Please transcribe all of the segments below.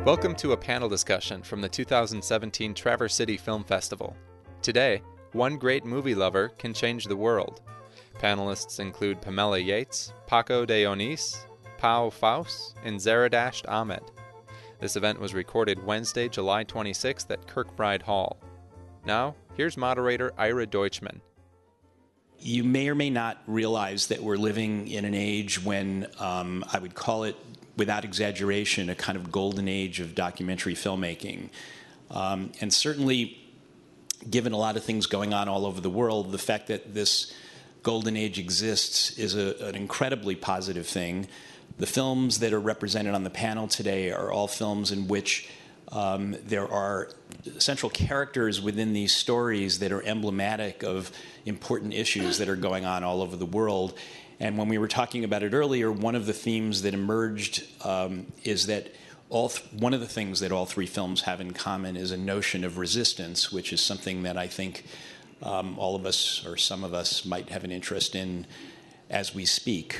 Welcome to a panel discussion from the 2017 Traverse City Film Festival. Today, one great movie lover can change the world. Panelists include Pamela Yates, Paco de Onis, Pau Faust, and Zaradasht Ahmed. This event was recorded Wednesday, July 26th at Kirkbride Hall. Now, here's moderator Ira Deutschman. You may or may not realize that we're living in an age when I would call it, without exaggeration, a kind of golden age of documentary filmmaking. And certainly, given a lot of things going on all over the world, the fact that this golden age exists is an incredibly positive thing. The films that are represented on the panel today are all films in which there are central characters within these stories that are emblematic of important issues that are going on all over the world. And when we were talking about it earlier, one of the themes that emerged is that one of the things that all three films have in common is a notion of resistance, which is something that I think all of us, or some of us, might have an interest in as we speak.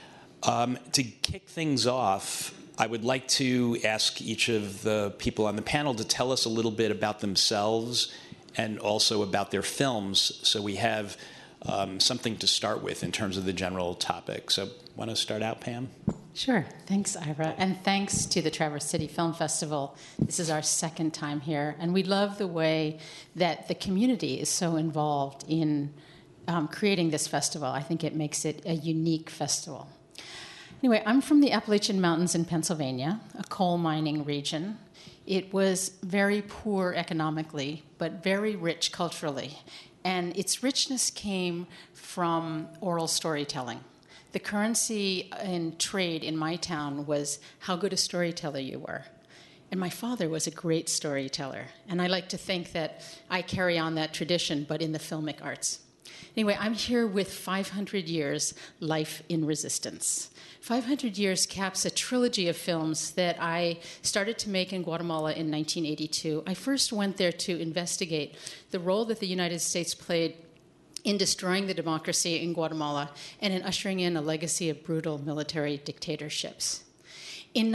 To kick things off, I would like to ask each of the people on the panel to tell us a little bit about themselves and also about their films, so we have something to start with in terms of the general topic. So, want to start out, Pam? Sure. Thanks, Ira. And thanks to the Traverse City Film Festival. This is our second time here, and we love the way that the community is so involved in creating this festival. I think it makes it a unique festival. Anyway, I'm from the Appalachian Mountains in Pennsylvania, a coal mining region. It was very poor economically, but very rich culturally. And its richness came from oral storytelling. The currency in trade in my town was how good a storyteller you were. And my father was a great storyteller. And I like to think that I carry on that tradition, but in the filmic arts. Anyway, I'm here with 500 Years, Life in Resistance. 500 Years caps a trilogy of films that I started to make in Guatemala in 1982. I first went there to investigate the role that the United States played in destroying the democracy in Guatemala and in ushering in a legacy of brutal military dictatorships. In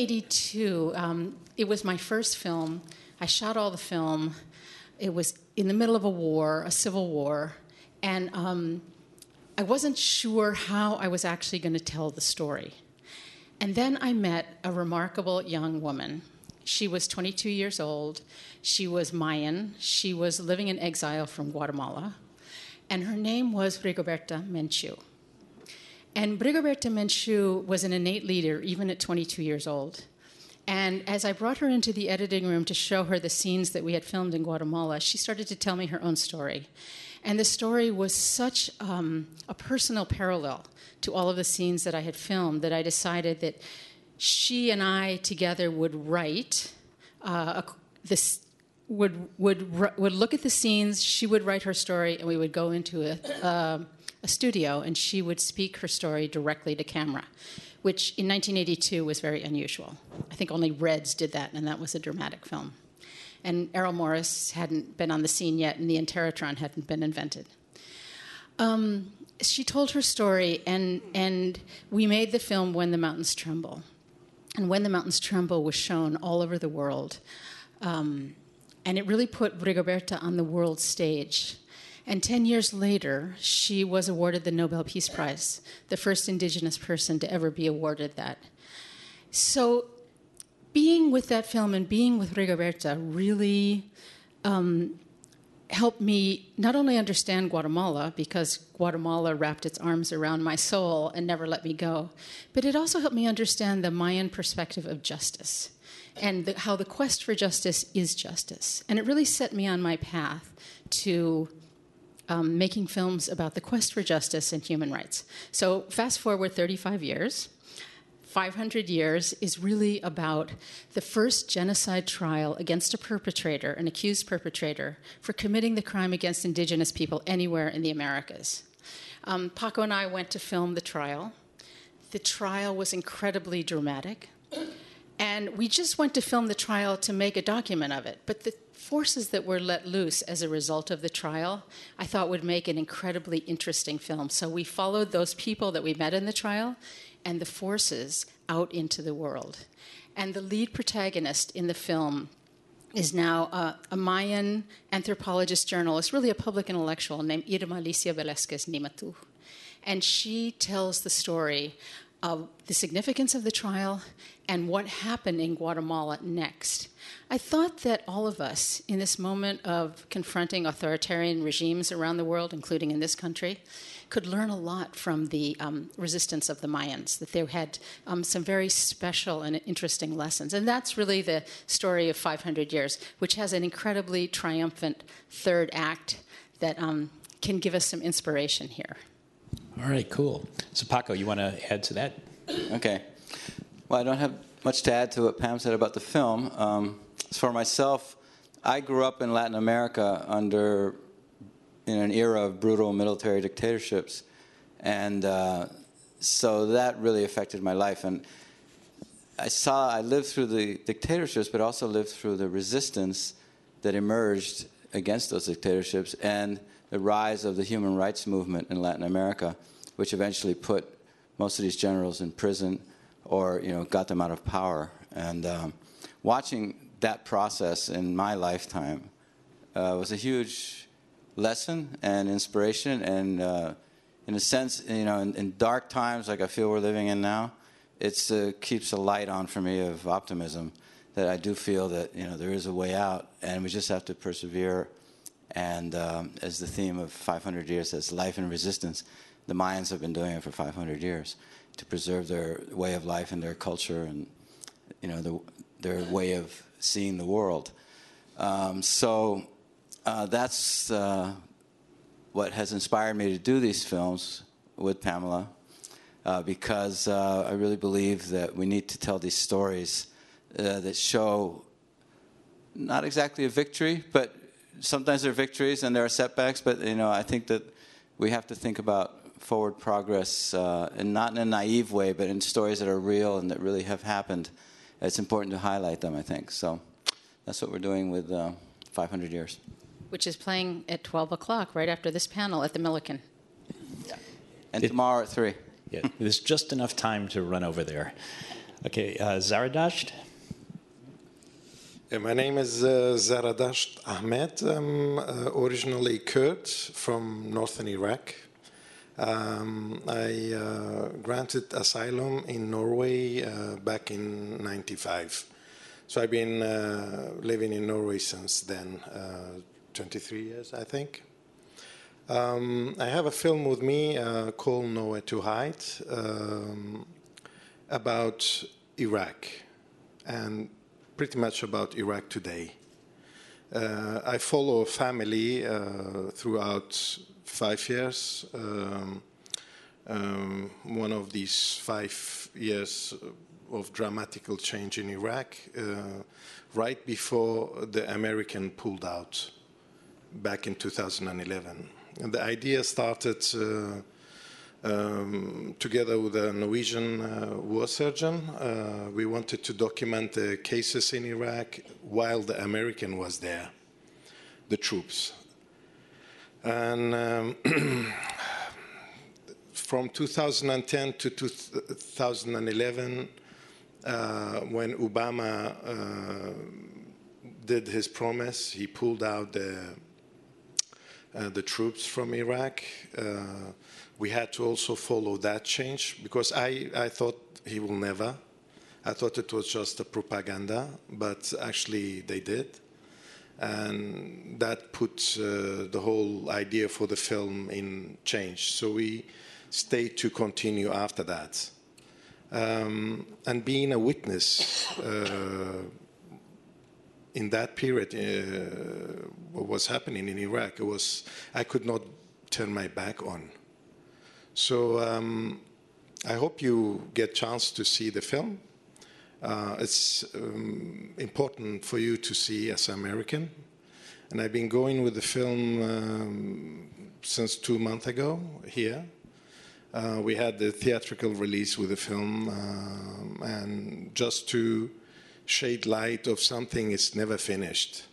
1982, it was my first film. I shot all the film. It was in the middle of a war, a civil war, and I wasn't sure how I was actually going to tell the story. And then I met a remarkable young woman. She was 22 years old. She was Mayan. She was living in exile from Guatemala. And her name was Rigoberta Menchú. And Rigoberta Menchú was an innate leader, even at 22 years old. And as I brought her into the editing room to show her the scenes that we had filmed in Guatemala, she started to tell me her own story. And the story was such a personal parallel to all of the scenes that I had filmed that I decided that she and I together would write would look at the scenes. She would write her story, and we would go into a studio, and she would speak her story directly to camera, which in 1982 was very unusual. I think only Reds did that, and that was a dramatic film. And Errol Morris hadn't been on the scene yet, and the Interrotron hadn't been invented. She told her story, and we made the film When the Mountains Tremble. And When the Mountains Tremble was shown all over the world. And it really put Rigoberta on the world stage. And 10 years later, she was awarded the Nobel Peace Prize, the first indigenous person to ever be awarded that. So being with that film and being with Rigoberta really helped me not only understand Guatemala, because Guatemala wrapped its arms around my soul and never let me go, but it also helped me understand the Mayan perspective of justice and how the quest for justice is justice. And it really set me on my path to making films about the quest for justice and human rights. So fast forward 35 years. 500 Years is really about the first genocide trial against a perpetrator, an accused perpetrator, for committing the crime against indigenous people anywhere in the Americas. Paco and I went to film the trial. The trial was incredibly dramatic. And we just went to film the trial to make a document of it. But the forces that were let loose as a result of the trial, I thought would make an incredibly interesting film. So we followed those people that we met in the trial and the forces out into the world. And the lead protagonist in the film is now a Mayan anthropologist journalist, really a public intellectual, named Irma Alicia Velázquez Nimatu. And she tells the story of the significance of the trial and what happened in Guatemala next. I thought that all of us, in this moment of confronting authoritarian regimes around the world, including in this country, could learn a lot from the resistance of the Mayans, that they had some very special and interesting lessons. And that's really the story of 500 years, which has an incredibly triumphant third act that can give us some inspiration here. All right, cool. So Paco, you want to add to that? Okay. Well, I don't have much to add to what Pam said about the film. As for myself, I grew up in Latin America in an era of brutal military dictatorships, and so that really affected my life. And I lived through the dictatorships, but also lived through the resistance that emerged against those dictatorships and the rise of the human rights movement in Latin America, which eventually put most of these generals in prison or got them out of power. And watching that process in my lifetime was a huge lesson and inspiration. And in a sense, in dark times like I feel we're living in now, it keeps a light on for me of optimism that I do feel that there is a way out, and we just have to persevere. And as the theme of 500 years says, life and resistance, the Mayans have been doing it for 500 years to preserve their way of life and their culture and their way of seeing the world. So that's what has inspired me to do these films with Pamela, because I really believe that we need to tell these stories that show not exactly a victory, but sometimes there are victories and there are setbacks, but I think that we have to think about forward progress, and not in a naive way, but in stories that are real and that really have happened. It's important to highlight them, I think. So that's what we're doing with 500 Years. Which is playing at 12 o'clock, right after this panel at the Milliken. Yeah. And tomorrow at 3. Yeah, there's just enough time to run over there. Okay, Zaradasht? My name is Zaradasht Ahmed. I'm originally Kurd from northern Iraq. I granted asylum in Norway back in '95. So I've been living in Norway since then, 23 years, I think. I have a film with me called Nowhere to Hide about Iraq, and pretty much about Iraq today. I follow a family throughout 5 years. One of these 5 years of dramatical change in Iraq, right before the American pulled out back in 2011. And the idea started together with a Norwegian war surgeon. We wanted to document the cases in Iraq while the American was there, the troops. And from 2010 to 2011, when Obama did his promise, he pulled out the troops from Iraq. We had to also follow that change, because I thought he will never. I thought it was just a propaganda, but actually they did. And that put the whole idea for the film in change. So we stayed to continue after that. And being a witness in that period, what was happening in Iraq, I could not turn my back on. So I hope you get a chance to see the film. It's important for you to see as an American. And I've been going with the film since 2 months ago here. We had the theatrical release with the film, and just to shed light of something is never finished.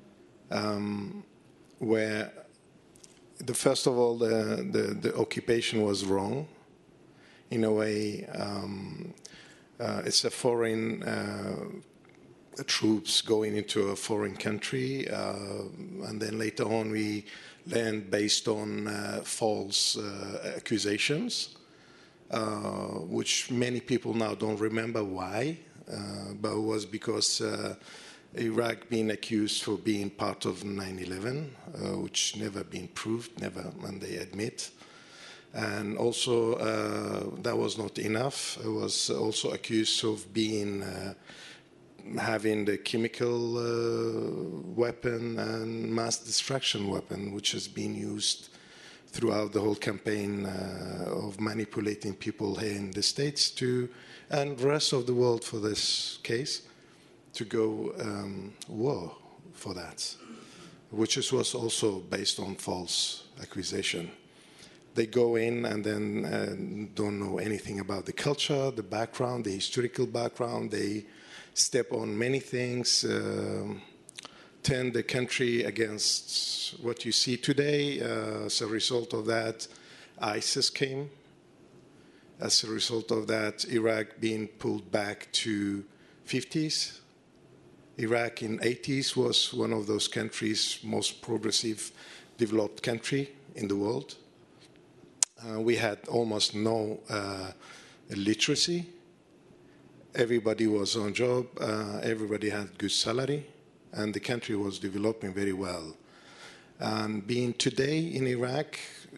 Where, first of all, the occupation was wrong. In a way, It's a foreign troops going into a foreign country, and then later on we learned based on false accusations, which many people now don't remember why, but it was because Iraq being accused for being part of 9/11, which never been proved, never, and they admit. And also, that was not enough. It was also accused of being having the chemical weapon and mass destruction weapon, which has been used throughout the whole campaign of manipulating people here in the States and the rest of the world for this case, to go war for that, which was also based on false accusation. They go in and then don't know anything about the culture, the background, the historical background. They step on many things, turn the country against what you see today. As a result of that, ISIS came. As a result of that, Iraq being pulled back to 50s. Iraq in 80s was one of those countries, most progressive, developed country in the world. We had almost no literacy. Everybody was on job. Everybody had good salary, and the country was developing very well. And being today in Iraq,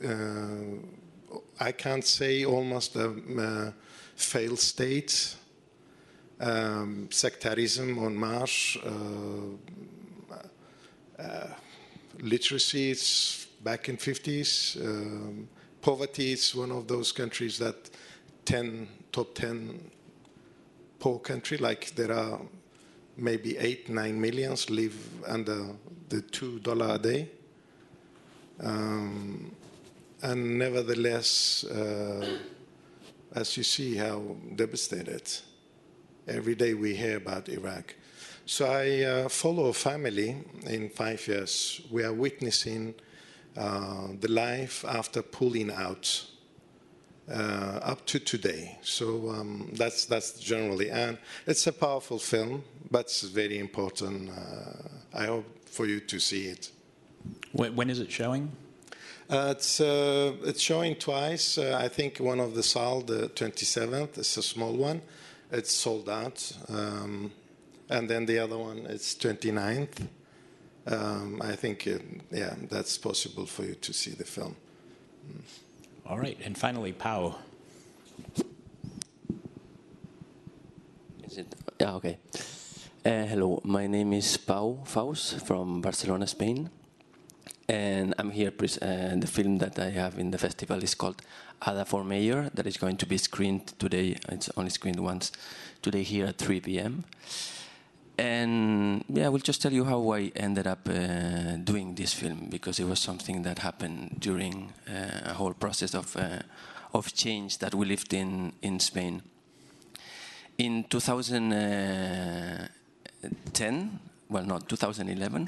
I can't say almost a failed state. Sectarism en marche, literacy is back in 50s. Poverty is one of those countries that top 10 poor country, like there are maybe 8-9 millions live under the $2 a day. And nevertheless, as you see how devastated, every day we hear about Iraq. So I follow a family in 5 years. We are witnessing the life after pulling out up to today. So that's generally, and it's a powerful film, but it's very important. I hope for you to see it. When is it showing? It's showing twice. I think one of the salles, the 27th, it's a small one. It's sold out. And then the other one, it's 29th. I think, that's possible for you to see the film. All right. And finally, Pau. Is it? Yeah, okay. Hello, my name is Pau Faus from Barcelona, Spain. And I'm here, the film that I have in the festival is called Ada for Mayor, that is going to be screened today. It's only screened once today here at 3 p.m. And I will just tell you how I ended up doing this film, because it was something that happened during a whole process of change that we lived in Spain. In 2010, well, not 2011,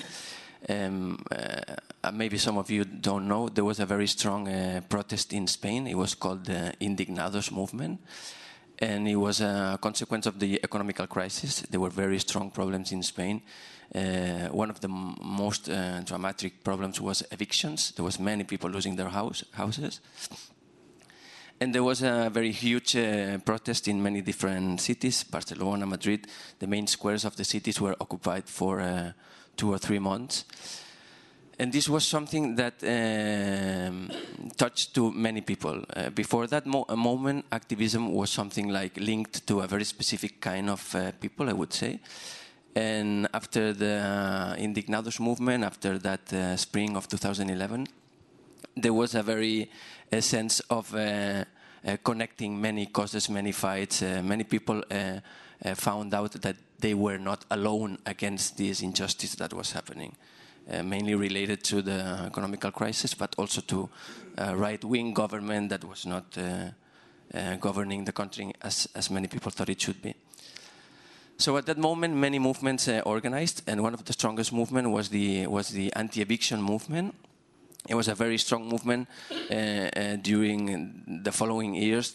maybe some of you don't know, there was a very strong protest in Spain. It was called the Indignados movement. And it was a consequence of the economical crisis. There were very strong problems in Spain. One of the most dramatic problems was evictions. There was many people losing their houses. And there was a very huge protest in many different cities, Barcelona, Madrid. The main squares of the cities were occupied for 2 or 3 months. And this was something that touched to many people. Before that moment, activism was something like linked to a very specific kind of people, I would say. And after the Indignados movement, after that spring of 2011, there was a sense of connecting many causes, many fights. Many people found out that they were not alone against this injustice that was happening. Mainly related to the economical crisis, but also to a right-wing government that was not governing the country as many people thought it should be. So at that moment, many movements organized, and one of the strongest movements was the anti-eviction movement. It was a very strong movement during the following years,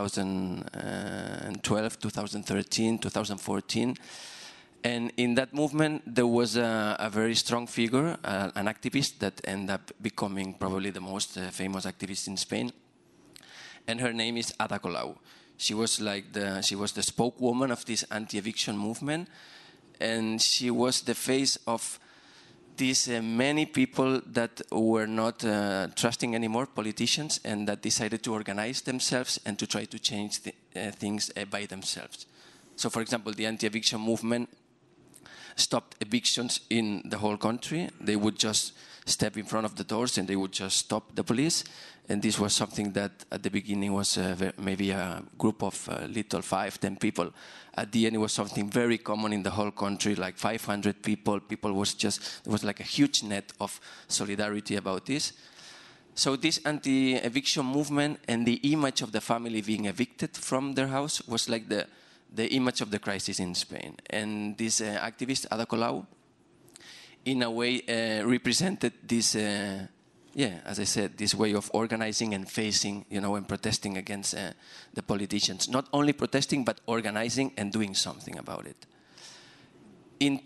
2012, 2013, 2014. And in that movement, there was a very strong figure, an activist that ended up becoming probably the most famous activist in Spain. And her name is Ada Colau. She was the spokeswoman of this anti-eviction movement, and she was the face of these many people that were not trusting anymore politicians, and that decided to organize themselves and to try to change things by themselves. So, for example, the anti-eviction movement stopped evictions in the whole country. They would just step in front of the doors and they would just stop the police. And this was something that at the beginning was maybe a group of little 5-10 people. At the end, it was something very common in the whole country, like 500 people. There was like a huge net of solidarity about this. So this anti-eviction movement and the image of the family being evicted from their house was like the image of the crisis in Spain. And this activist, Ada Colau, in a way represented this, as I said, this way of organizing and facing, and protesting against the politicians. Not only protesting, but organizing and doing something about it. In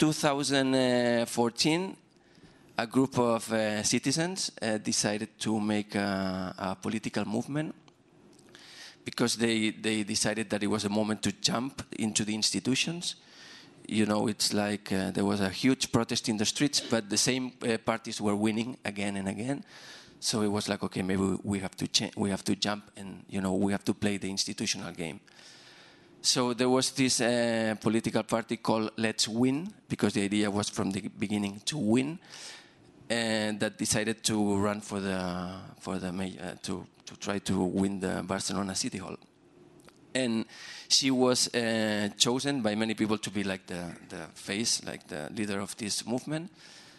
2014, a group of citizens decided to make a political movement, because they decided that it was a moment to jump into the institutions. It's like there was a huge protest in the streets, but the same parties were winning again and again. So it was like, okay, maybe we have to jump, and we have to play the institutional game. So there was this political party called Let's Win, because the idea was from the beginning to win, and that decided to run for the to try to win the Barcelona City Hall. And she was chosen by many people to be like the face, like the leader of this movement.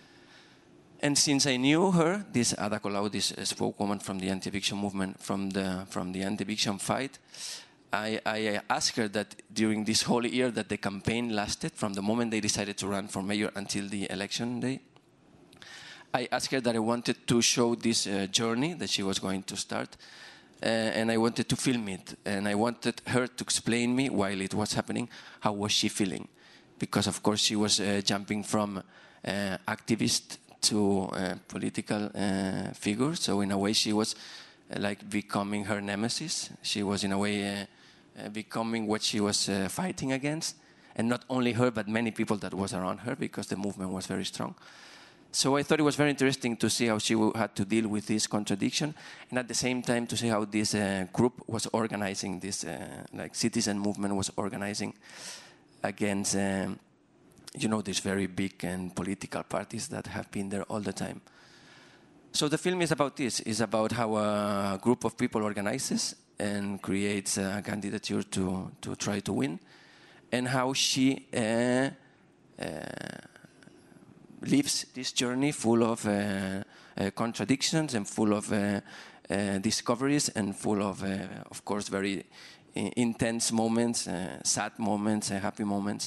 And since I knew her, this Ada Colau, this spokeswoman from the anti-eviction movement, from the anti-eviction fight, I asked her that during this whole year that the campaign lasted, from the moment they decided to run for mayor until the election day, I asked her that I wanted to show this journey that she was going to start, and I wanted to film it, and I wanted her to explain me while it was happening how was she feeling, because of course she was jumping from activist to political figure. So in a way she was like becoming her nemesis. She was in a way becoming what she was fighting against, and not only her but many people that was around her, because the movement was very strong. So I thought it was very interesting to see how she had to deal with this contradiction, and at the same time to see how this group was organizing, this like citizen movement was organizing against these very big and political parties that have been there all the time. So the film is about this. It's about how a group of people organizes and creates a candidature to try to win, and how she lives this journey full of contradictions and full of discoveries and full of course, very intense moments, sad moments, happy moments.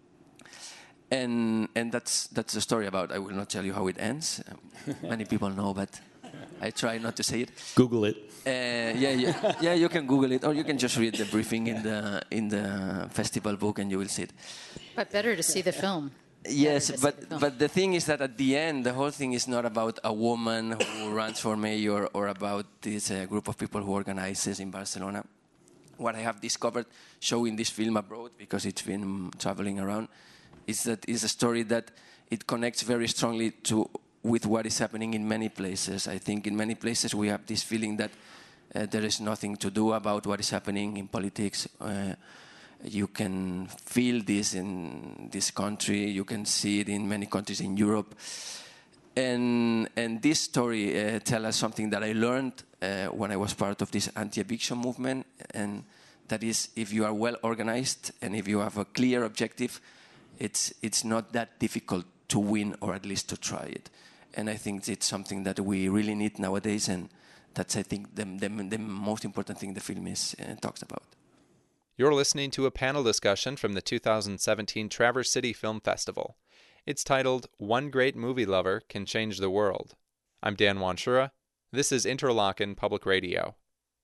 And that's the story about. I will not tell you how it ends. Many people know, but I try not to say it. Google it. Yeah, you can Google it, or you can just read the briefing in the festival book, and you will see it. But better to see the film. Yes, but the thing is that at the end, the whole thing is not about a woman who runs for mayor or about this group of people who organizes in Barcelona. What I have discovered showing this film abroad, because it's been traveling around, is that it's a story that it connects very strongly with what is happening in many places. I think in many places we have this feeling that there is nothing to do about what is happening in politics. You can feel this in this country. You can see it in many countries in Europe. And this story tells us something that I learned when I was part of this anti-eviction movement, and that is, if you are well organized and if you have a clear objective, it's not that difficult to win, or at least to try it. And I think it's something that we really need nowadays, and that's, I think, the most important thing the film talks about. You're listening to a panel discussion from the 2017 Traverse City Film Festival. It's titled, One Great Movie Lover Can Change the World. I'm Dan Wanshura. This is Interlochen Public Radio.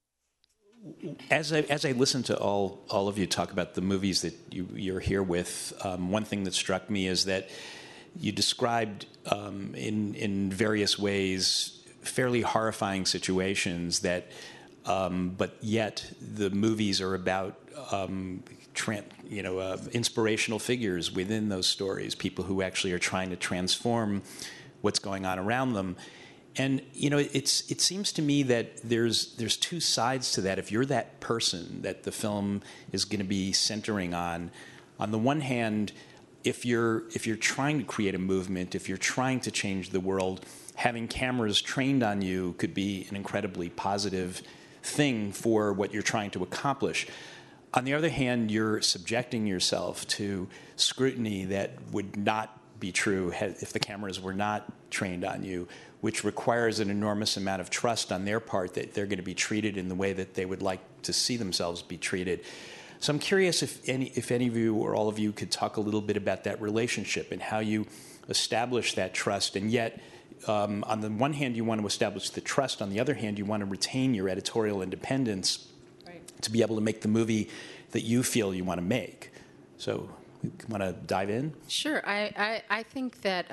As I listen to all of you talk about the movies that you're here with, one thing that struck me is that you described in various ways fairly horrifying situations that, but yet the movies are about inspirational figures within those stories, people who actually are trying to transform what's going on around them. And it seems to me that there's two sides to that. If you're that person that the film is going to be centering on the one hand, if you're trying to create a movement, if you're trying to change the world, having cameras trained on you could be an incredibly positive thing for what you're trying to accomplish. On the other hand, you're subjecting yourself to scrutiny that would not be true if the cameras were not trained on you, which requires an enormous amount of trust on their part that they're going to be treated in the way that they would like to see themselves be treated. So I'm curious if any of you or all of you could talk a little bit about that relationship and how you establish that trust. And yet, on the one hand, you want to establish the trust. On the other hand, you want to retain your editorial independence to be able to make the movie that you feel you want to make. So, you want to dive in? Sure. I think that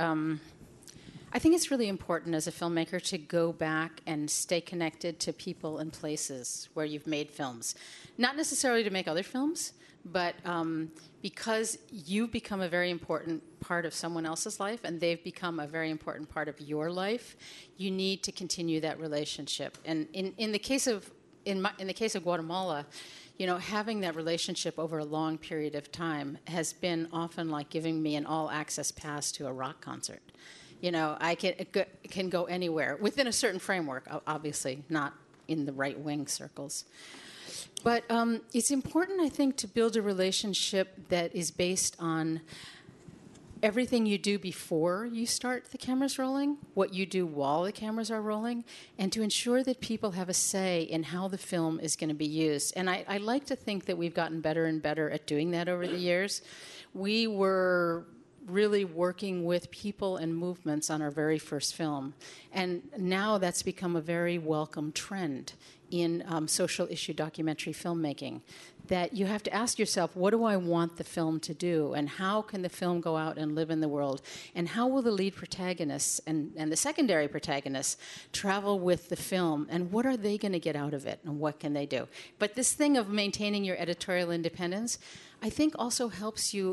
I think it's really important as a filmmaker to go back and stay connected to people and places where you've made films. Not necessarily to make other films, but because you've become a very important part of someone else's life and they've become a very important part of your life, you need to continue that relationship. And in the case of Guatemala, having that relationship over a long period of time has been often like giving me an all-access pass to a rock concert. I can go anywhere within a certain framework, obviously not in the right-wing circles. But it's important, I think, to build a relationship that is based on everything you do before you start the cameras rolling, what you do while the cameras are rolling, and to ensure that people have a say in how the film is going to be used. And I like to think that we've gotten better and better at doing that over the years. We were really working with people and movements on our very first film. And now that's become a very welcome trend in social issue documentary filmmaking, that you have to ask yourself, what do I want the film to do? And how can the film go out and live in the world? And how will the lead protagonists and the secondary protagonists travel with the film? And what are they going to get out of it? And what can they do? But this thing of maintaining your editorial independence, I think also helps you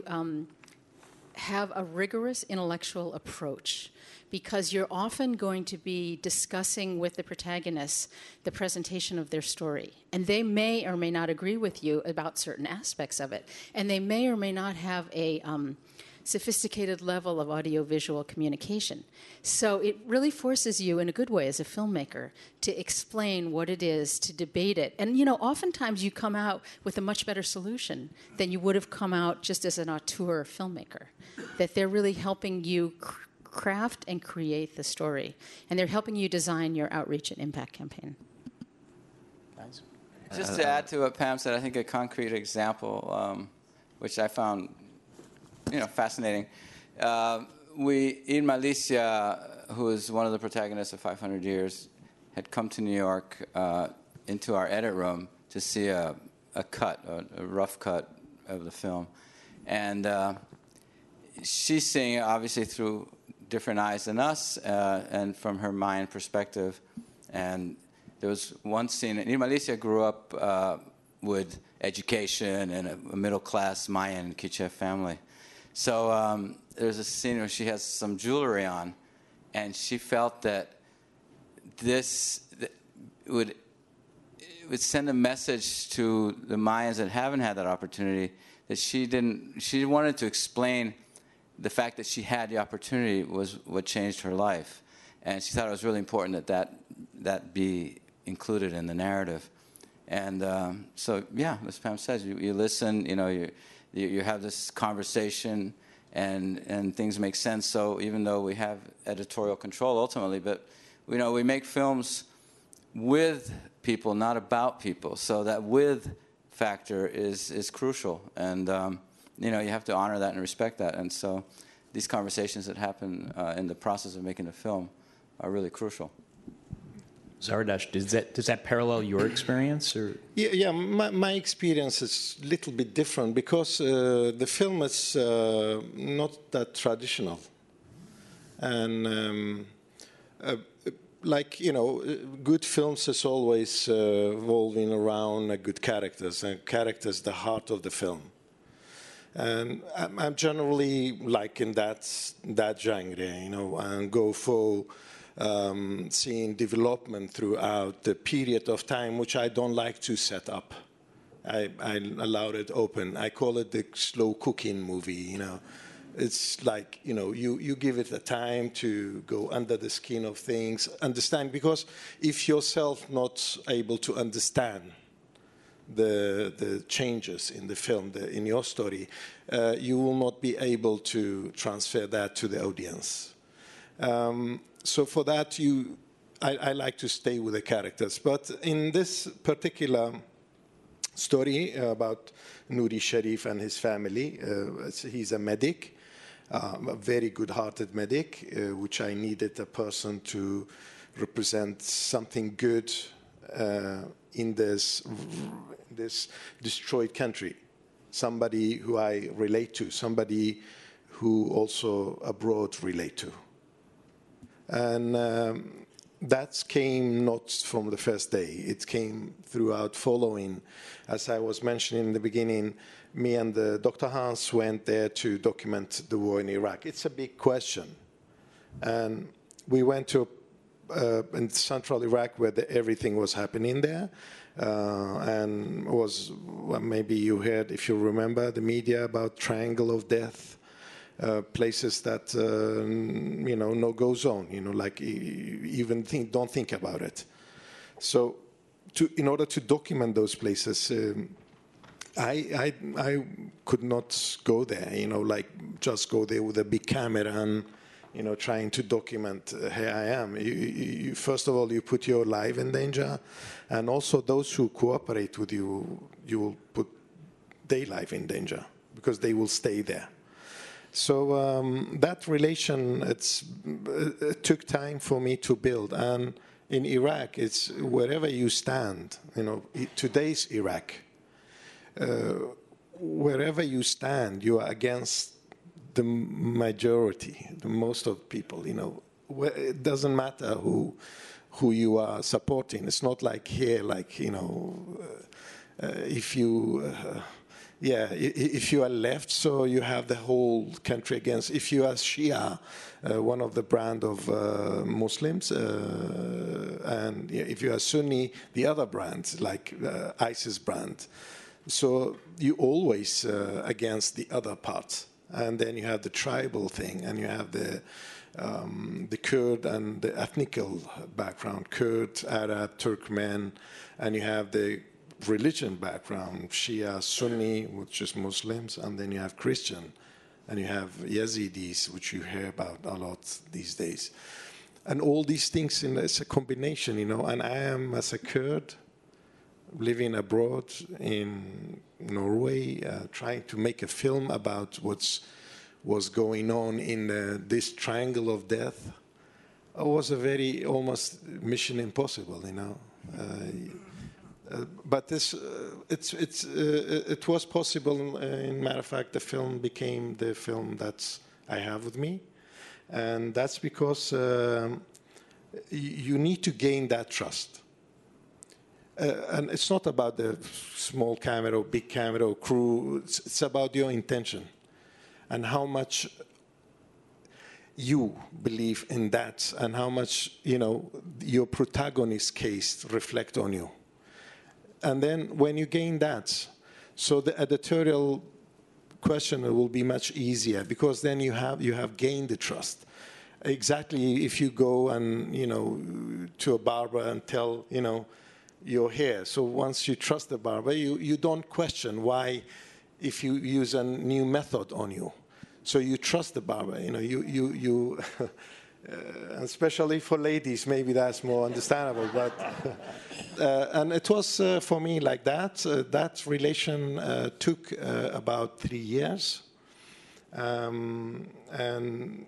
have a rigorous intellectual approach, because you're often going to be discussing with the protagonists the presentation of their story. And they may or may not agree with you about certain aspects of it. And they may or may not have a sophisticated level of audiovisual communication. So it really forces you, in a good way as a filmmaker, to explain what it is, to debate it. And, oftentimes you come out with a much better solution than you would have come out just as an auteur filmmaker. That they're really helping you craft and create the story. And they're helping you design your outreach and impact campaign. Nice. Just to add to what Pam said, I think a concrete example, which I found fascinating. Ian Malicia, who is one of the protagonists of 500 Years, had come to New York into our edit room to see a rough cut of the film. And she's seeing it obviously through different eyes than us and from her Mayan perspective. And there was one scene, Ian Malicia grew up with education and a middle-class Mayan Quiche family. So there's a scene where she has some jewelry on, and she felt that this would send a message to the Mayans that haven't had that opportunity, that she wanted to explain the fact that she had the opportunity was what changed her life. And she thought it was really important that be included in the narrative. And so, yeah, as Pam says, you listen, you have this conversation, and things make sense. So even though we have editorial control ultimately, but we make films with people, not about people. So that with factor is crucial, and you have to honor that and respect that. And so these conversations that happen in the process of making a film really crucial. Zardosh, does that parallel your experience, or? Yeah, my experience is a little bit different because the film is not that traditional. And like, you know, good films is always revolving around good characters, and characters the heart of the film. And I'm generally like in that genre, you know, and go for seeing development throughout the period of time, which I don't like to set up. I allowed it open. I call it the slow cooking movie, you know. It's like, you know, you give it a time to go under the skin of things, understand, because if yourself not able to understand the changes in the film, in your story, you will not be able to transfer that to the audience. So for that, I like to stay with the characters. But in this particular story about Nuri Sharif and his family, he's a medic, a very good-hearted medic, which I needed a person to represent something good in this destroyed country, somebody who I relate to, somebody who also abroad relate to. And that came not from the first day. It came throughout following. As I was mentioning in the beginning, me and Dr. Hans went there to document the war in Iraq. It's a big question. And we went to in central Iraq where everything was happening there. And was, well, maybe you heard, if you remember, the media about Triangle of Death. Places that, you know, no-go zone, you know, like even don't think about it. So in order to document those places, I could not go there, you know, like just go there with a big camera and, you know, trying to document, here I am. You, first of all, you put your life in danger, and also those who cooperate with you, you will put their life in danger because they will stay there. So that relation, it took time for me to build. And in Iraq, it's wherever you stand, you know, today's Iraq, wherever you stand, you are against the majority, the most of people, you know. It doesn't matter who you are supporting. It's not like here, like, you know, if you... Yeah, if you are left, so you have the whole country against. If you are Shia, one of the brand of Muslims, and if you are Sunni, the other brand, like ISIS brand. So you always against the other part. And then you have the tribal thing, and you have the Kurd and the ethnical background, Kurd, Arab, Turkmen, and you have the religion background, Shia, Sunni, which is Muslims, and then you have Christian, and you have Yazidis, which you hear about a lot these days. And all these things, it's a combination, you know, and I am, as a Kurd, living abroad in Norway, trying to make a film about what's going on in this triangle of death. It was a very, almost mission impossible, you know. But this, it was possible. In matter of fact, the film became the film that I have with me, and that's because you need to gain that trust. And it's not about the small camera or big camera or crew. It's about your intention and how much you believe in that, and how much, you know, your protagonist's case reflect on you. And then when you gain that, so the editorial question will be much easier, because then you have gained the trust. Exactly, if you go and, you know, to a barber and tell, you know, your hair. So once you trust the barber, you don't question why, if you use a new method on you. So you trust the barber, you know, you especially for ladies, maybe that's more understandable. But and it was for me like that. That relation took about 3 years, and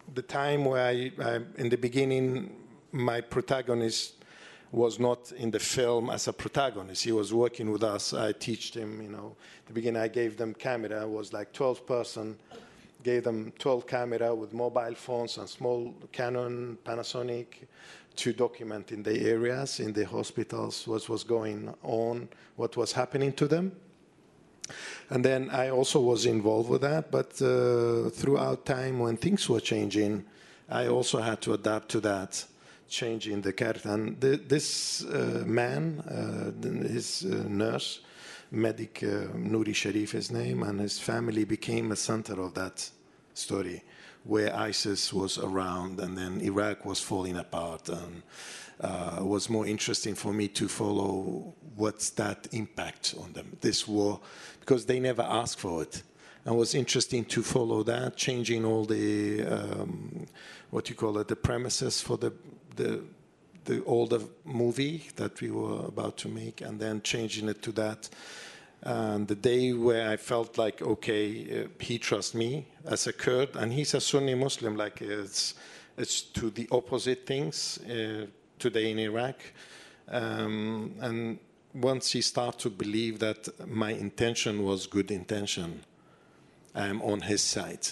the time where in the beginning, my protagonist was not in the film as a protagonist. He was working with us. I taught him, at the beginning I gave them camera. It was like 12 person, gave them 12 camera with mobile phones and small Canon, Panasonic, to document in the areas, in the hospitals, what was going on, what was happening to them. And then I also was involved with that, but throughout time when things were changing, I also had to adapt to that, changing the character. And this man, his nurse, medic Nouri Sharif, his name, and his family became a center of that story, where ISIS was around and then Iraq was falling apart. And it was more interesting for me to follow what's that impact on them, this war, because they never asked for it. And it was interesting to follow that, changing all the, the premises for the older movie that we were about to make, and then changing it to that. And the day where I felt like, okay, he trusts me as a Kurd, and he's a Sunni Muslim, like it's to the opposite things today in Iraq. And once he started to believe that my intention was good intention, I'm on his side.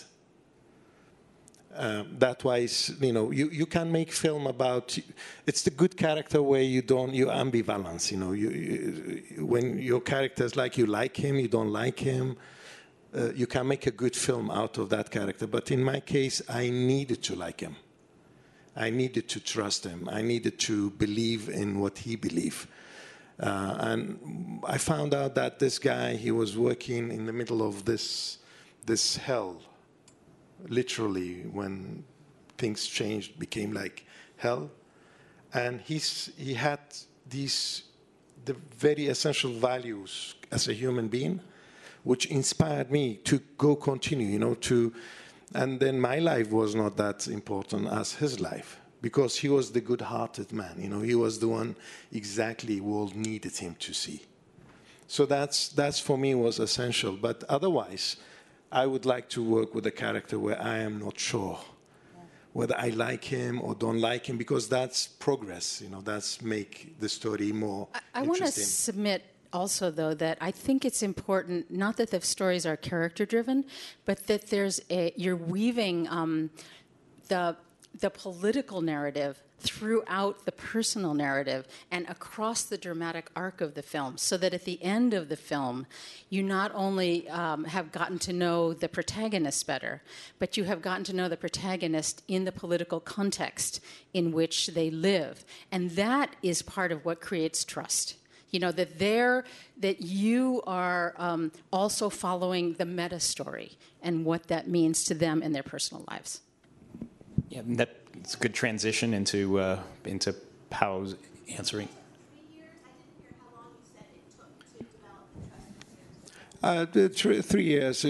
That why, you can make film about. It's the good character where you ambivalence. When your character's like you like him, you don't like him. You can make a good film out of that character. But in my case, I needed to like him. I needed to trust him. I needed to believe in what he believed. And I found out that this guy, he was working in the middle of this hell. Literally, when things changed, became like hell. And he had the very essential values as a human being, which inspired me to go continue, and then my life was not that important as his life, because he was the good-hearted man, he was the one exactly world needed him to see. So that's for me was essential. But otherwise, I would like to work with a character where I am not sure whether I like him or don't like him, because that's progress, that's make the story more interesting. I want to submit also, though, that I think it's important, not that the stories are character-driven, but that you're weaving the political narrative throughout the personal narrative and across the dramatic arc of the film, so that at the end of the film, you not only have gotten to know the protagonist better, but you have gotten to know the protagonist in the political context in which they live. And that is part of what creates trust. That you are also following the meta story and what that means to them in their personal lives. Yeah, that's a good transition into Pao's answering. 3 years. I didn't hear how long you said it took to develop the trust. 3 years.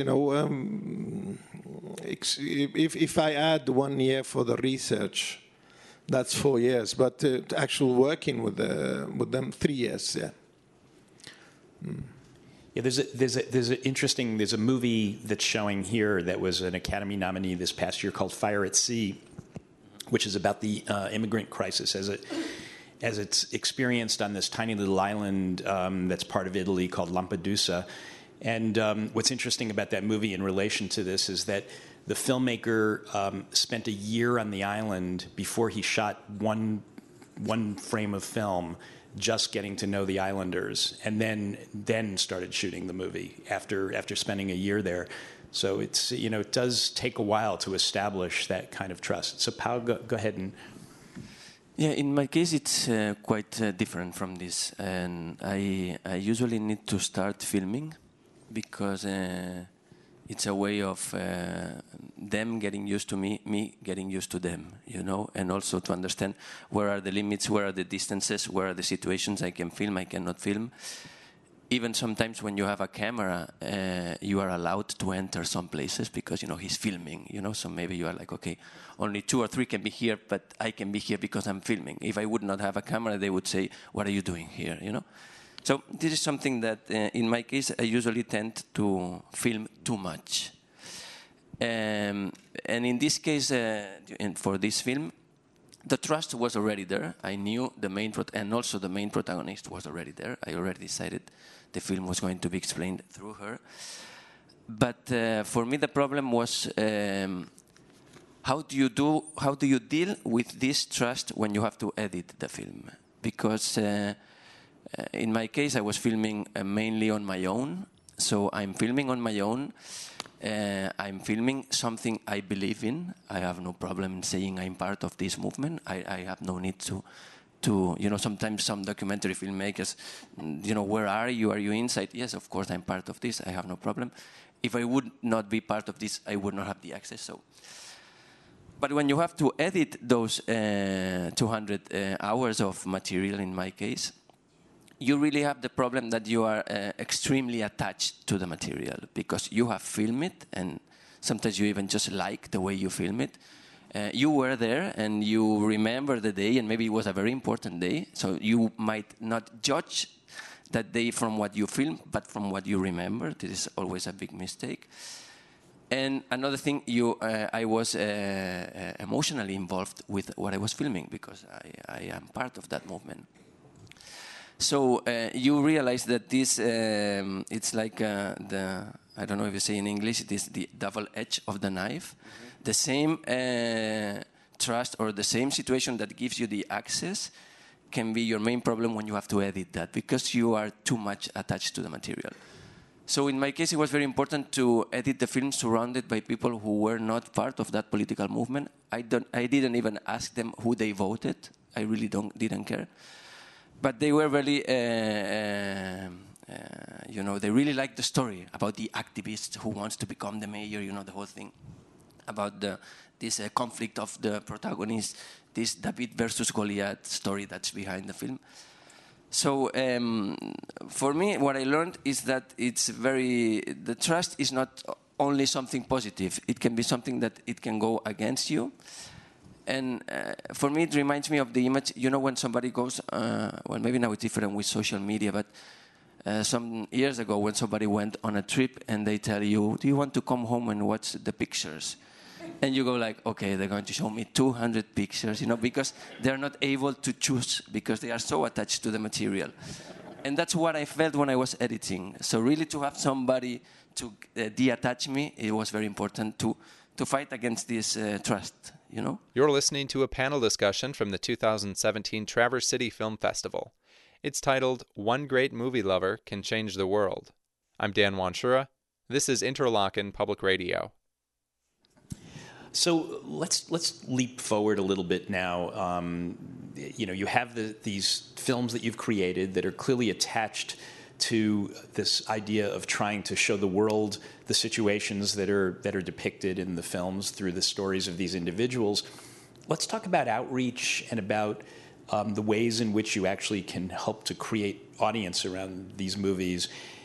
If I add 1 year for the research, that's 4 years. But actual working with them, 3 years. Yeah. Yeah, there's a movie that's showing here that was an Academy nominee this past year called Fire at Sea, which is about the immigrant crisis as it's experienced on this tiny little island that's part of Italy called Lampedusa. And what's interesting about that movie in relation to this is that the filmmaker spent a year on the island before he shot one frame of film, just getting to know the islanders, and then started shooting the movie after spending a year there. So it's it does take a while to establish that kind of trust. So Pao, go ahead and. Yeah, in my case, it's quite different from this, and I usually need to start filming because it's a way of them getting used to me getting used to them, and also to understand where are the limits, where are the distances, where are the situations I can film, I cannot film. Even sometimes when you have a camera, you are allowed to enter some places because, he's filming, so maybe you are like, okay, only 2 or 3 can be here, but I can be here because I'm filming. If I would not have a camera, they would say, what are you doing here, So this is something that, in my case, I usually tend to film too much. And in this case, for this film, the trust was already there. I knew and also the main protagonist was already there. I already decided the film was going to be explained through her. But for me, the problem was how do you deal with this trust when you have to edit the film? Because in my case, I was filming mainly on my own. So I'm filming on my own. I'm filming something I believe in. I have no problem saying I'm part of this movement. I have no need to sometimes some documentary filmmakers, where are you? Are you inside? Yes, of course, I'm part of this. I have no problem. If I would not be part of this, I would not have the access. But when you have to edit those 200 hours of material, in my case, you really have the problem that you are extremely attached to the material because you have filmed it, and sometimes you even just like the way you film it. You were there and you remember the day, and maybe it was a very important day, so you might not judge that day from what you filmed, but from what you remember. This is always a big mistake. And another thing, I was emotionally involved with what I was filming because I am part of that movement. So you realize that this, it's like I don't know if you say in English, it is the double edge of the knife. Mm-hmm. The same trust or the same situation that gives you the access can be your main problem when you have to edit that because you are too much attached to the material. So in my case, it was very important to edit the film surrounded by people who were not part of that political movement. I didn't even ask them who they voted. I really didn't care. But they were really, they really liked the story about the activist who wants to become the mayor, the whole thing. About this conflict of the protagonist, this David versus Goliath story that's behind the film. So for me, what I learned is that the trust is not only something positive. It can be something that it can go against you. And for me, it reminds me of the image, when somebody goes, well, maybe now it's different with social media, but some years ago when somebody went on a trip and they tell you, do you want to come home and watch the pictures? And you go like, okay, they're going to show me 200 pictures, because they're not able to choose because they are so attached to the material. And that's what I felt when I was editing. So really to have somebody to detach me, it was very important to fight against this trust, You're listening to a panel discussion from the 2017 Traverse City Film Festival. It's titled, One Great Movie Lover Can Change the World. I'm Dan Wanshura. This is Interlochen Public Radio. So let's leap forward a little bit now. You have these films that you've created that are clearly attached to this idea of trying to show the world the situations that are depicted in the films through the stories of these individuals. Let's talk about outreach and about the ways in which you actually can help to create audience around these movies.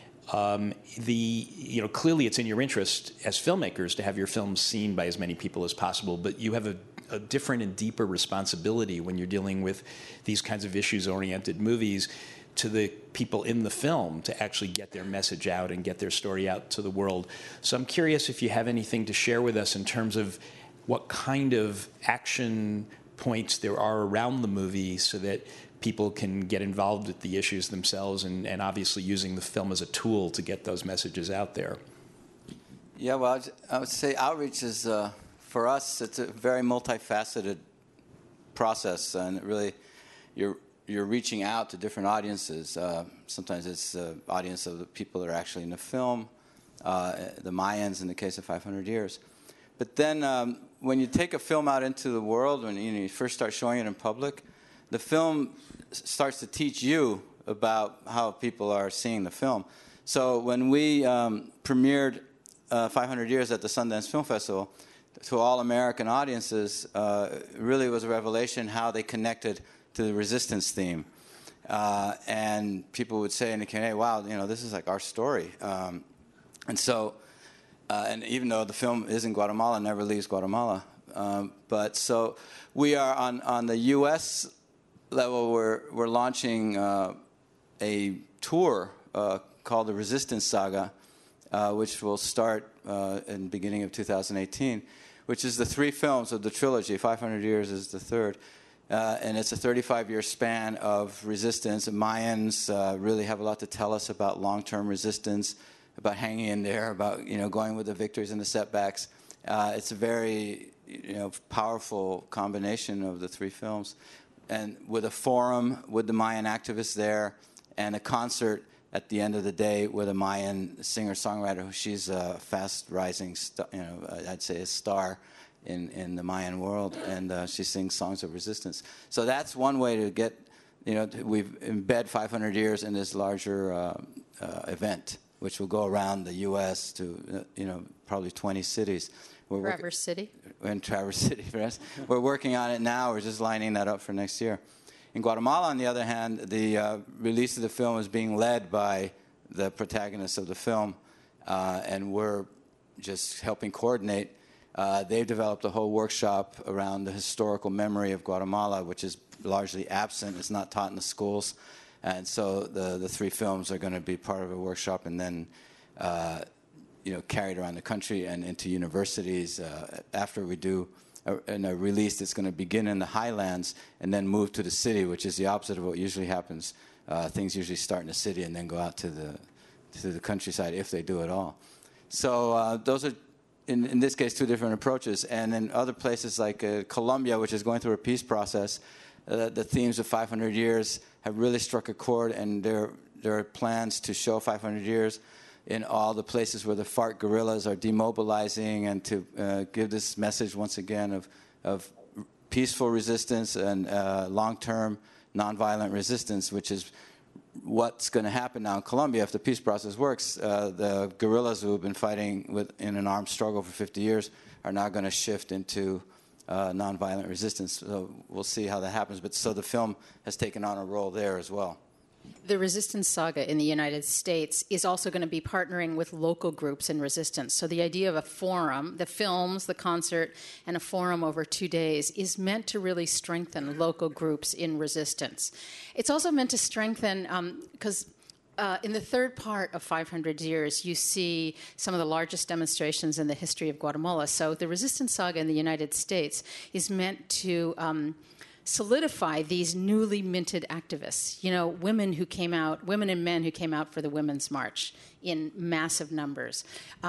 Clearly it's in your interest as filmmakers to have your films seen by as many people as possible, but you have a different and deeper responsibility when you're dealing with these kinds of issues-oriented movies to the people in the film to actually get their message out and get their story out to the world. So I'm curious if you have anything to share with us in terms of what kind of action points there are around the movie so that people can get involved with the issues themselves and obviously using the film as a tool to get those messages out there. Yeah, well, I would say outreach is, for us, it's a very multifaceted process, and really you're reaching out to different audiences. Sometimes it's the audience of the people that are actually in the film, the Mayans in the case of 500 Years. But then when you take a film out into the world, when you first start showing it in public, the film starts to teach you about how people are seeing the film. So when we premiered 500 Years at the Sundance Film Festival, to all American audiences, it really was a revelation how they connected to the resistance theme. And people would say in the Q&A, wow, this is like our story. And so, and even though the film is in Guatemala, never leaves Guatemala. But so we are on the U.S. level, we're launching a tour called the Resistance Saga, which will start in the beginning of 2018, which is the 3 films of the trilogy. 500 Years is the third. And it's a 35-year span of resistance. And Mayans really have a lot to tell us about long-term resistance, about hanging in there, about going with the victories and the setbacks. It's a very powerful combination of the 3 films, and with a forum with the Mayan activists there, and a concert at the end of the day with a Mayan singer-songwriter. She's a fast-rising, I'd say a star in the Mayan world, and she sings songs of resistance. So that's one way to get, we've embed 500 years in this larger event, which will go around the U.S. to, probably 20 cities. Traverse City. In Traverse City, yes. We're working on it now. We're just lining that up for next year. In Guatemala, on the other hand, the release of the film is being led by the protagonists of the film, and we're just helping coordinate. They've developed a whole workshop around the historical memory of Guatemala, which is largely absent. It's not taught in the schools. And so the 3 films are going to be part of a workshop and then carried around the country and into universities. After we do a release that's going to begin in the highlands and then move to the city, which is the opposite of what usually happens. Things usually start in the city and then go out to the countryside, if they do at all. So those are, in this case, 2 different approaches. And in other places like Colombia, which is going through a peace process, the themes of 500 years have really struck a chord, and there are plans to show 500 years in all the places where the FARC guerrillas are demobilizing, and to give this message once again of peaceful resistance and long-term nonviolent resistance, which is what's going to happen now in Colombia if the peace process works. The guerrillas who have been fighting in an armed struggle for 50 years are now going to shift into nonviolent resistance. So we'll see how that happens. But so the film has taken on a role there as well. The Resistance Saga in the United States is also going to be partnering with local groups in resistance. So the idea of a forum, the films, the concert, and a forum over 2 days is meant to really strengthen local groups in resistance. It's also meant to strengthen, because in the third part of 500 Years, you see some of the largest demonstrations in the history of Guatemala. So the Resistance Saga in the United States is meant to solidify these newly minted activists, women and men who came out for the Women's March in massive numbers,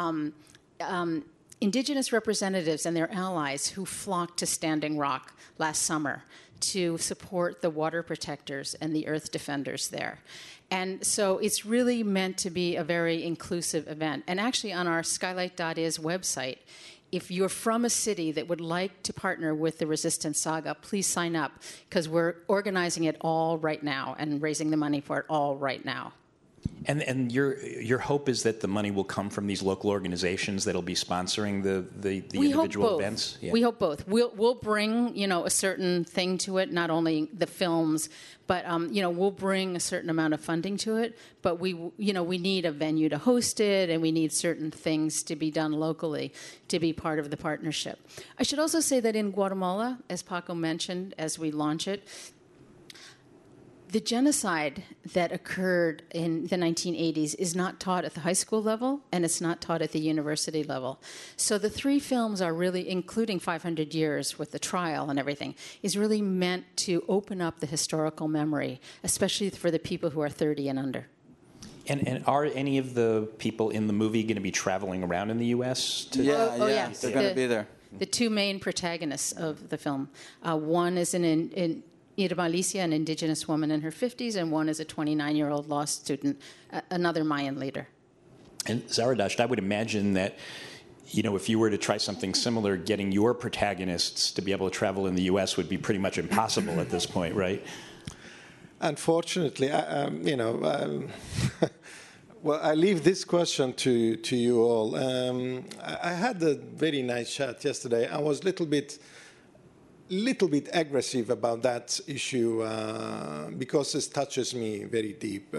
indigenous representatives and their allies who flocked to Standing Rock last summer to support the water protectors and the earth defenders there. And so it's really meant to be a very inclusive event. And actually on our skylight.is website, if you're from a city that would like to partner with the Resistance Saga, please sign up, because we're organizing it all right now and raising the money for it all right now. And your hope is that the money will come from these local organizations that'll be sponsoring the individual events? Yeah. We hope both. We'll bring a certain thing to it, not only the films, but we'll bring a certain amount of funding to it. But we need a venue to host it, and we need certain things to be done locally to be part of the partnership. I should also say that in Guatemala, as Paco mentioned, as we launch it, the genocide that occurred in the 1980s is not taught at the high school level, and it's not taught at the university level. So the 3 films are really, including 500 Years with the trial and everything, is really meant to open up the historical memory, especially for the people who are 30 and under. And are any of the people in the movie going to be traveling around in the U.S.? Yeah, they're going to be there. The 2 main protagonists of the film. One is in Irma Alicia, an indigenous woman in her 50s, and one is a 29-year-old law student, another Mayan leader. And Zaradasht, I would imagine that, if you were to try something similar, getting your protagonists to be able to travel in the U.S. would be pretty much impossible at this point, right? Unfortunately, well, I leave this question to you all. I had a very nice chat yesterday. I was little bit aggressive about that issue because it touches me very deep.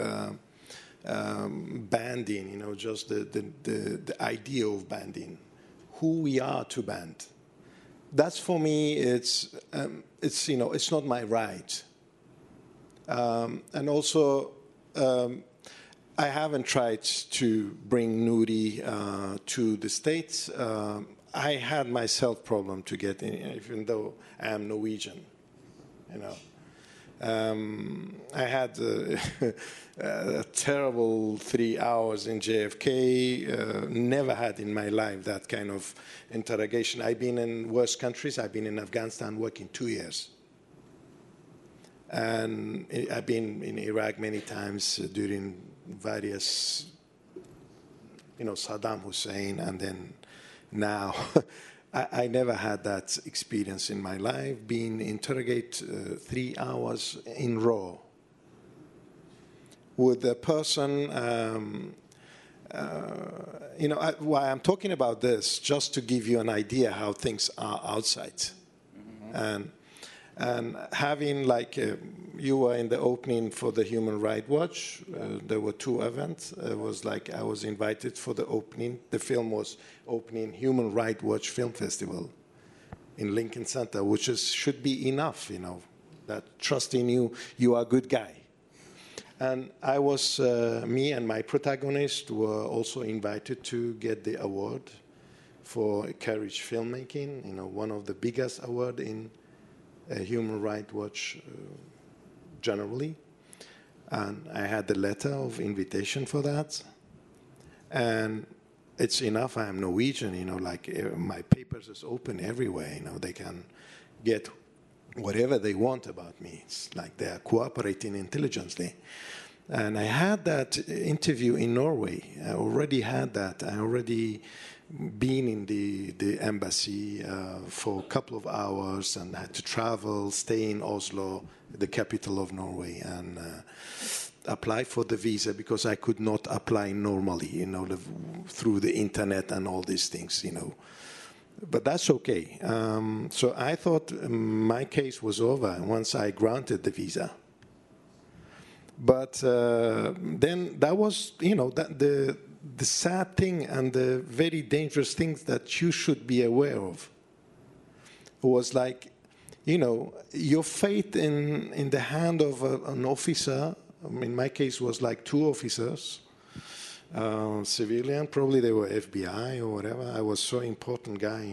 Banding, just the idea of banding, who we are to band. That's for me. It's not my right. And also, I haven't tried to bring Nuri to the States. I had myself problem to get in, even though I am Norwegian, you know. I had a terrible 3 hours in JFK. Never had in my life that kind of interrogation. I've been in worse countries. I've been in Afghanistan working 2 years. And I've been in Iraq many times during various, Saddam Hussein, and then now. I never had that experience in my life, being interrogated 3 hours in raw with a person. Why I'm talking about this, just to give you an idea how things are outside. Mm-hmm. And having you were in the opening for the Human Rights Watch. There were 2 events. It was like I was invited for the opening. The film was opening Human Rights Watch Film Festival in Lincoln Center, which should be enough, that trust in you, you are a good guy. And I was, me and my protagonist were also invited to get the award for courage filmmaking, one of the biggest awards in Human Rights Watch generally. And I had the letter of invitation for that. And it's enough, I am Norwegian, my papers is open everywhere, they can get whatever they want about me. It's like they are cooperating intelligently. And I had that interview in Norway. I already had that. I already been in the embassy for a couple of hours and had to travel, stay in Oslo, the capital of Norway, and apply for the visa because I could not apply normally, through the internet and all these things, But that's okay. So I thought my case was over once I granted the visa. But then that was, the sad thing and the very dangerous things that you should be aware of was your faith in the hand of an officer. In my case, was 2 officers, civilian. Probably they were FBI or whatever. I was so important guy,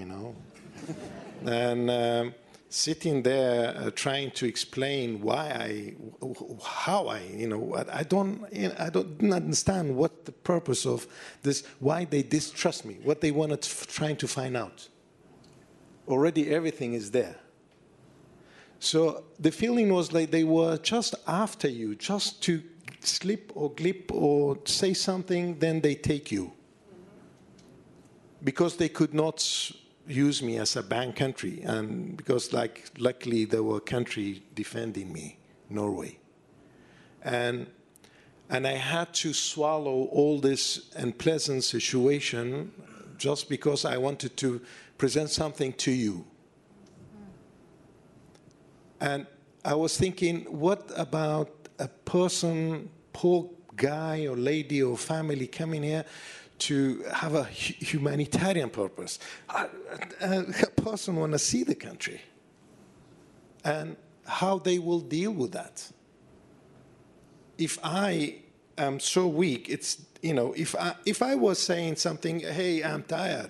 and sitting there trying to explain how I don't understand what the purpose of this, why they distrust me, what they wanted trying to find out. Already everything is there. So the feeling was like they were just after you, just to slip or glip or say something, then they take you. Because they could not use me as a bank country, and because luckily there were country defending me, Norway. And I had to swallow all this unpleasant situation just because I wanted to present something to you. And I was thinking, what about a person, poor guy or lady or family coming here to have a humanitarian purpose? A person want to see the country. And how they will deal with that. If I am so weak, it's, if I was saying something, hey, I'm tired,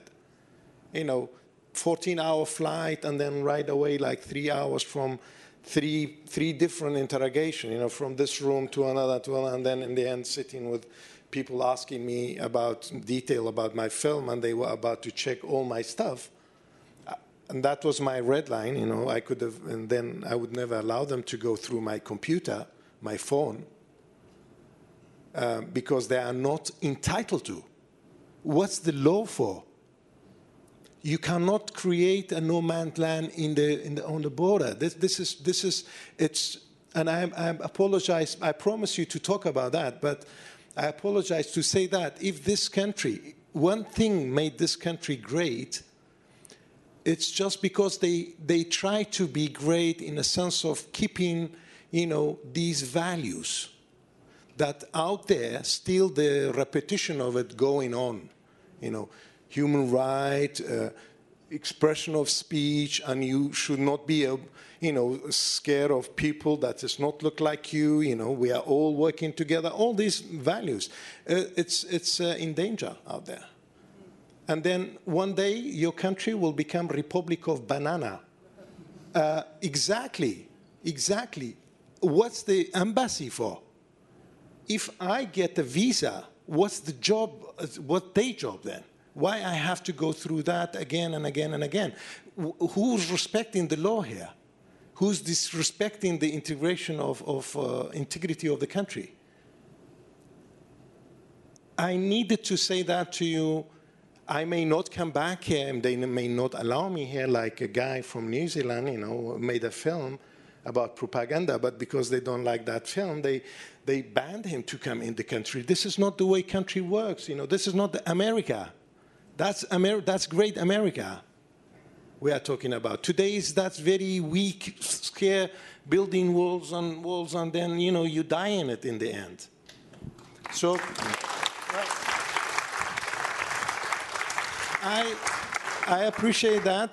14-hour flight and then right away 3 hours from three different interrogation, from this room to another, and then in the end sitting with people asking me about detail about my film, and they were about to check all my stuff. And that was my red line, I could have, and then I would never allow them to go through my computer, my phone, because they are not entitled to. What's the law for? You cannot create a no man's land on the border. This is it's, and I apologize. I promise you to talk about that, but I apologize to say that if this country, one thing made this country great, it's just because they try to be great in a sense of keeping, these values that out there, still the repetition of it going on, human rights, expression of speech, and you should not be scared of people that does not look like you. We are all working together. All these values, it's in danger out there. And then one day your country will become Republic of Banana. Exactly. What's the embassy for? If I get a visa, what's the job? What's their job then? Why I have to go through that again and again and again? Who's respecting the law here? Who's disrespecting the integration of integrity of the country? I needed to say that to you. I may not come back here, and they may not allow me here, like a guy from New Zealand, made a film about propaganda, but because they don't like that film, they banned him to come in the country. This is not the way country works. This is not America. That's great America we are talking about. Today's that's very weak, scare, building walls, and then you die in it in the end. So I appreciate that.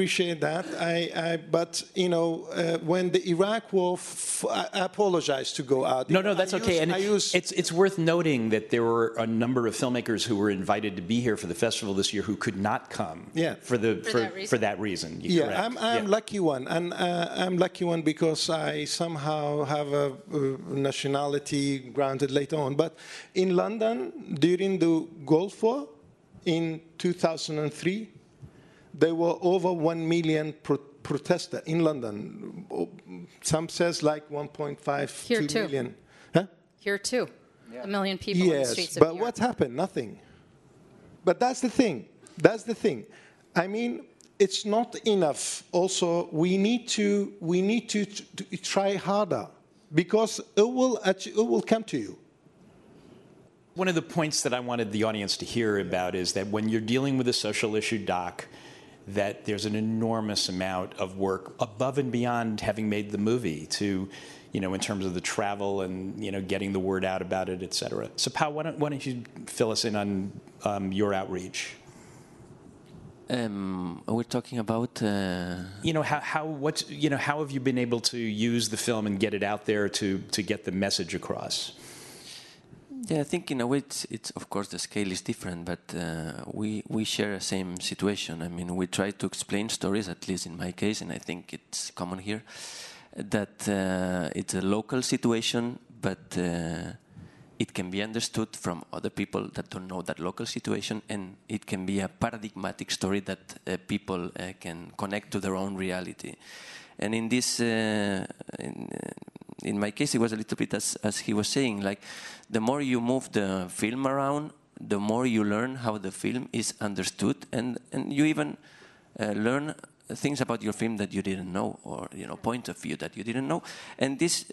But when the Iraq War, I apologize to go out. No, that's okay. It's worth noting that there were a number of filmmakers who were invited to be here for the festival this year who could not come. Yeah. For that reason. Yeah, I'm lucky one, and I'm lucky one because I somehow have a nationality granted later on. But in London during the Gulf War in 2003. There were over 1 million protesters in London. Some says like 1.5 2 million. Huh? Here too. Yeah. 1 million people in the streets of New York. But what happened? Nothing. But that's the thing. I mean, it's not enough. Also, we need to try harder because it will come to you. One of the points that I wanted the audience to hear about is that when you're dealing with a social issue doc, that there's an enormous amount of work above and beyond having made the movie to, in terms of the travel and, getting the word out about it, et cetera. So, Pau, why don't you fill us in on your outreach? We're talking about... how have you been able to use the film and get it out there to get the message across? Yeah, I think in a way it's of course the scale is different, but we share the same situation. I mean, we try to explain stories, at least in my case, and I think it's common here, that it's a local situation, but it can be understood from other people that don't know that local situation, and it can be a paradigmatic story that people can connect to their own reality. And in this, in my case, it was a little bit as he was saying, like the more you move the film around, the more you learn how the film is understood, and you even learn things about your film that you didn't know, or point of view that you didn't know, and this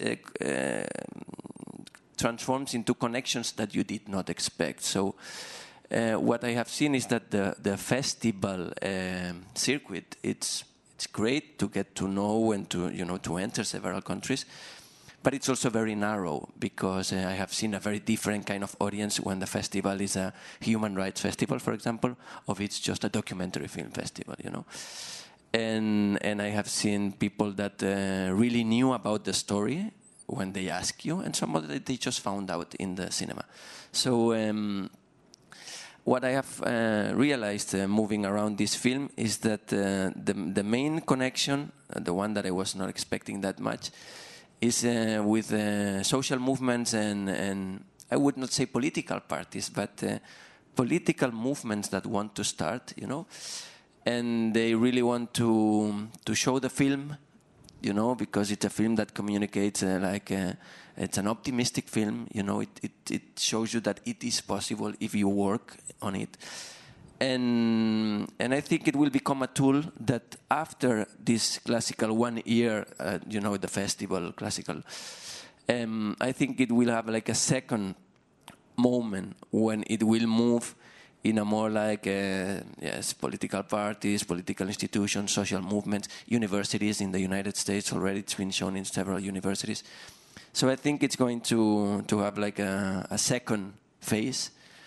transforms into connections that you did not expect. So what I have seen is that the festival circuit, it's great to get to know and to enter several countries, but it's also very narrow because I have seen a very different kind of audience when the festival is a human rights festival, for example, or it's just a documentary film festival, And I have seen people that really knew about the story when they ask you, and some of it they just found out in the cinema. So what I have realized moving around this film is that the main connection, the one that I was not expecting that much, is with social movements and I would not say political parties, but political movements that want to start, and they really want to show the film, because it's a film that communicates it's an optimistic film, it shows you that it is possible if you work on it. And I think it will become a tool that after this classical 1 year, the festival, classical, I think it will have like a second moment when it will move in a more like, political parties, political institutions, social movements, universities in the United States already. It's been shown in several universities. So I think it's going to have like a second phase.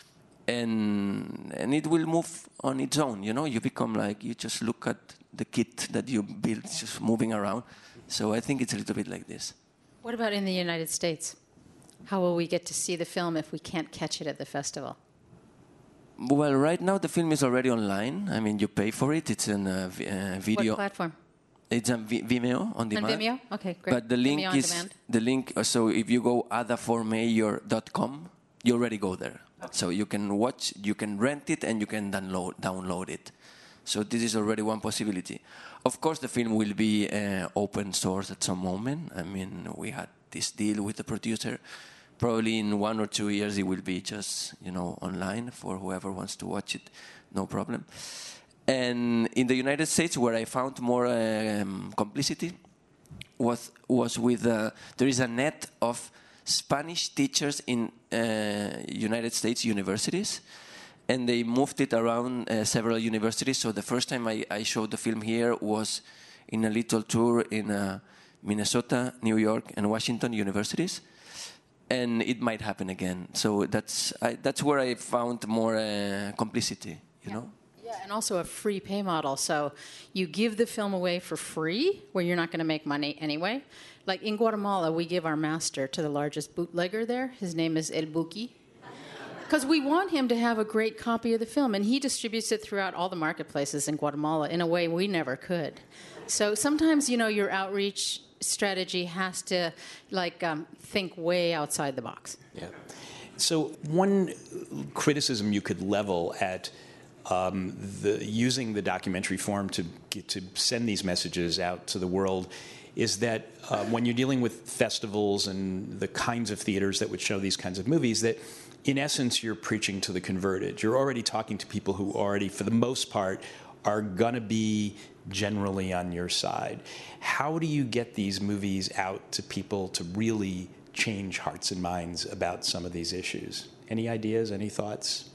and it will move on its own. You become like, you just look at the kit that you built just moving around. So I think it's a little bit like this. What about in the United States? How will we get to see the film if we can't catch it at the festival? Well, right now the film is already online. I mean, you pay for it. It's in video. What platform? It's on Vimeo on demand. On Vimeo? Okay, great. But the link Vimeo on is demand. the link. So if you go adaformayor.com, you already go there. Okay. So you can watch, you can rent it, and you can download it. So this is already one possibility. Of course, the film will be open source at some moment. I mean, we had this deal with the producer. Probably in 1 or 2 years, it will be just online for whoever wants to watch it. No problem. And in the United States, where I found more complicity was with there is a net of Spanish teachers in United States universities, and they moved it around several universities. So the first time I showed the film here was in a little tour in Minnesota, New York, and Washington universities, and it might happen again. So that's where I found more complicity, you know. Yeah, and also a free pay model. So you give the film away for free, where you're not going to make money anyway. Like in Guatemala, we give our master to the largest bootlegger there. His name is El Buki. Because we want him to have a great copy of the film, and he distributes it throughout all the marketplaces in Guatemala in a way we never could. So sometimes, your outreach strategy has to, think way outside the box. Yeah. So one criticism you could level at using the documentary form to send these messages out to the world is that when you're dealing with festivals and the kinds of theaters that would show these kinds of movies, that in essence you're preaching to the converted. You're already talking to people who already, for the most part, are going to be generally on your side. How do you get these movies out to people to really change hearts and minds about some of these issues? Any ideas, any thoughts?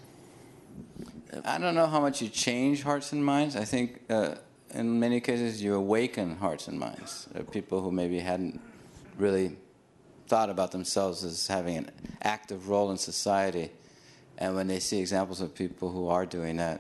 I don't know how much you change hearts and minds. I think in many cases you awaken hearts and minds. There are people who maybe hadn't really thought about themselves as having an active role in society, and when they see examples of people who are doing that,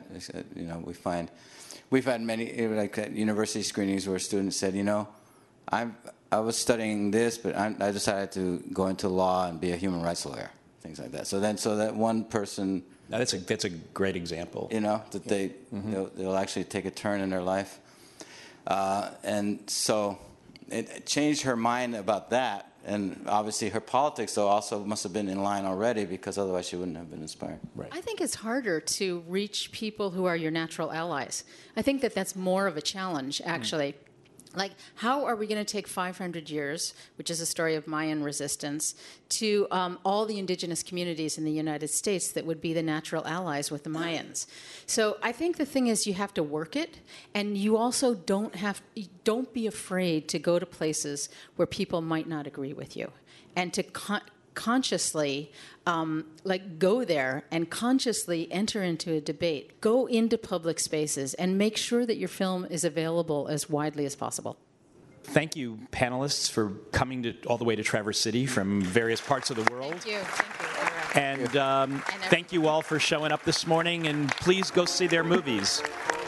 we've had many university screenings where students said, I was studying this, but I decided to go into law and be a human rights lawyer, things like that. So that one person. Now that's a great example. That they'll actually take a turn in their life, and so it changed her mind about that. And obviously her politics, though, also must have been in line already, because otherwise she wouldn't have been inspired. Right. I think it's harder to reach people who are your natural allies. I think that's more of a challenge, actually. Like, how are we going to take 500 years, which is a story of Mayan resistance, to all the indigenous communities in the United States that would be the natural allies with the Mayans? So I think the thing is you have to work it, and you also don't be afraid to go to places where people might not agree with you, and to consciously go there and consciously enter into a debate. Go into public spaces and make sure that your film is available as widely as possible. Thank you, panelists, for coming all the way to Traverse City from various parts of the world. Thank you. And thank you all for showing up this morning, and please go see their movies.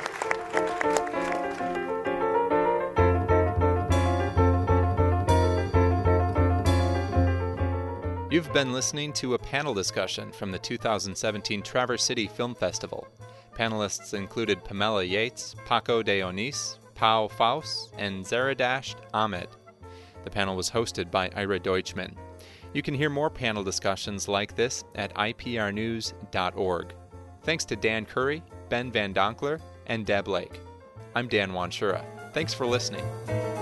You've been listening to a panel discussion from the 2017 Traverse City Film Festival. Panelists included Pamela Yates, Paco de Onis, Pau Faust, and Zaradash Ahmed. The panel was hosted by Ira Deutschman. You can hear more panel discussions like this at iprnews.org. Thanks to Dan Curry, Ben Van Donkler, and Deb Lake. I'm Dan Wanshura. Thanks for listening.